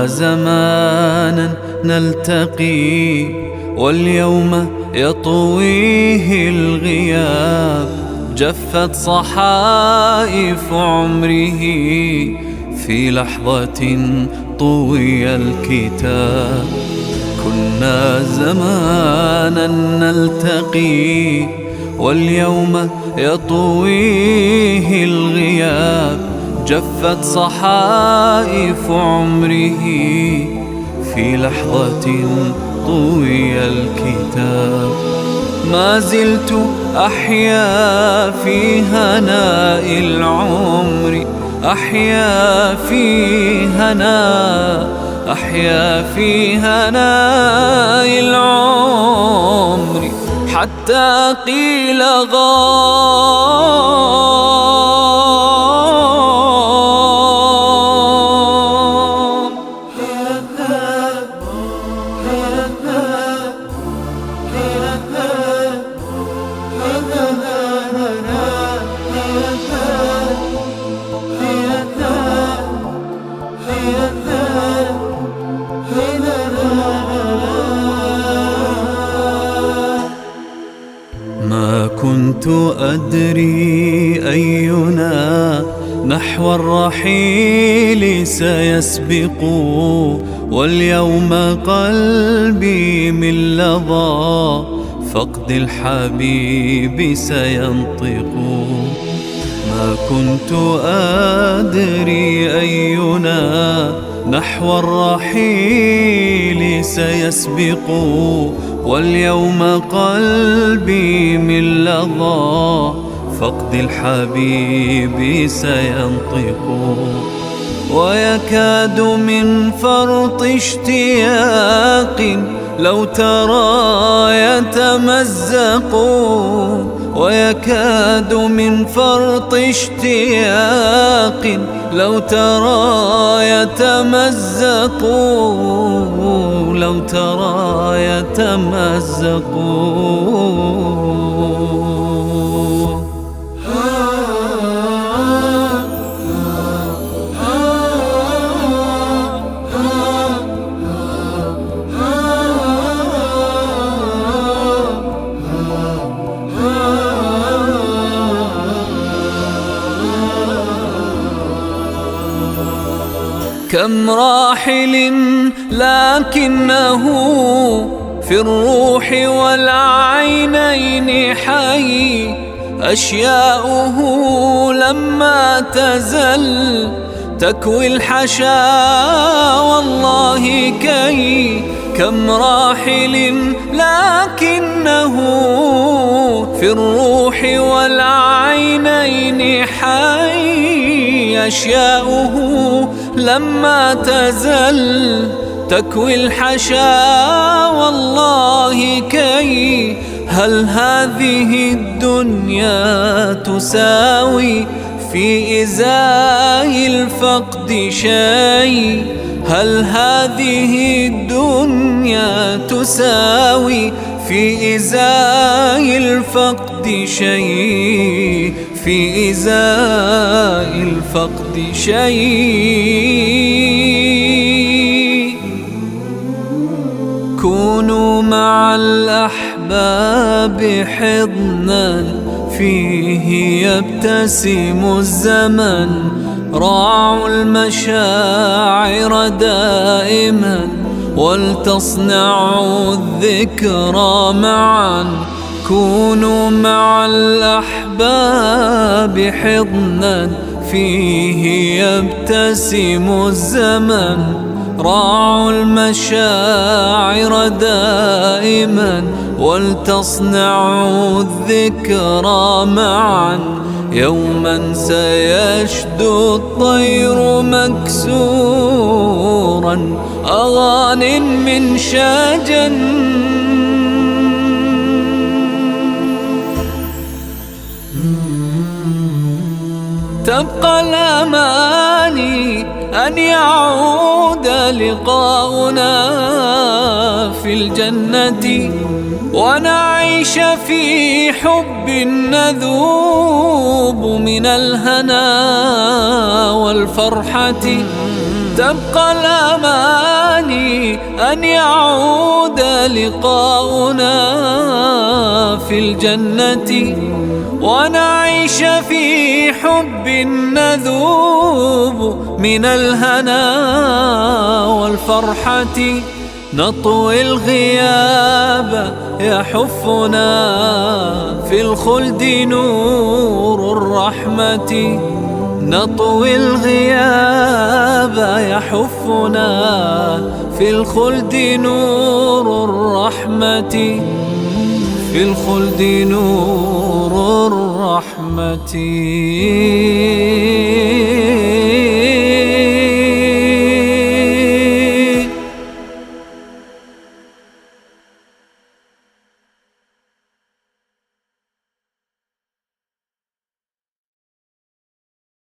زمانا نلتقي واليوم يطويه الغياب، جفت صحائف عمره في لحظة طوي الكتاب. كنا زمانا نلتقي واليوم يطويه الغياب، جفت صحائف عمره في لحظة طوي الكتاب. ما زلت أحيا في هناء العمر، أحيا في هناء العمر، حتى قيل ما كنت أدري أينا نحو الرحيل سيسبق، واليوم قلبي من لظى فقد الحبيب سينطق. ما كنت أدري أينا نحو الرحيل سيسبق، واليوم قلبي من لظى فقد الحبيب سينطق. ويكاد من فرط اشتياق لو ترى يتمزق، ويكاد من فرط اشتياق لو ترى يتمزق، لو ترى يتمزق. كم راحل لكنه في الروح والعينين حي، أشياؤه لما تزل تكوي الحشا والله كي. كم راحل لكنه في الروح والعينين حي، أشياؤه لما تزل تكوي الحشا والله كي. هل هذه الدنيا تساوي في إزاء الفقد شيء؟ هل هذه الدنيا تساوي في إزاء الفقد شيء؟ في إزاء الفقد شيء. كونوا مع الأحباب حضنا فيه يبتسم الزمن، راعوا المشاعر دائما ولتصنعوا الذكرى معا. كونوا مع الأحباب حضنا فيه يبتسم الزمن، راعوا المشاعر دائما ولتصنعوا الذكرى معا. يوما سيشدو الطير مكسورا أغان من شجن، تبقى الأماني أن يعود لقاؤنا في الجنة، ونعيش في حب نذوب من الهنا والفرحة. تبقى الأماني أن يعود لقاؤنا في الجنة، ونعيش في حب نذوب من الهنا والفرحة. نطوي الغياب يحفنا في الخلد نور الرحمة، نطوي الغياب يحفنا في الخلد نور الرحمة، في الخلد نور الرحمة.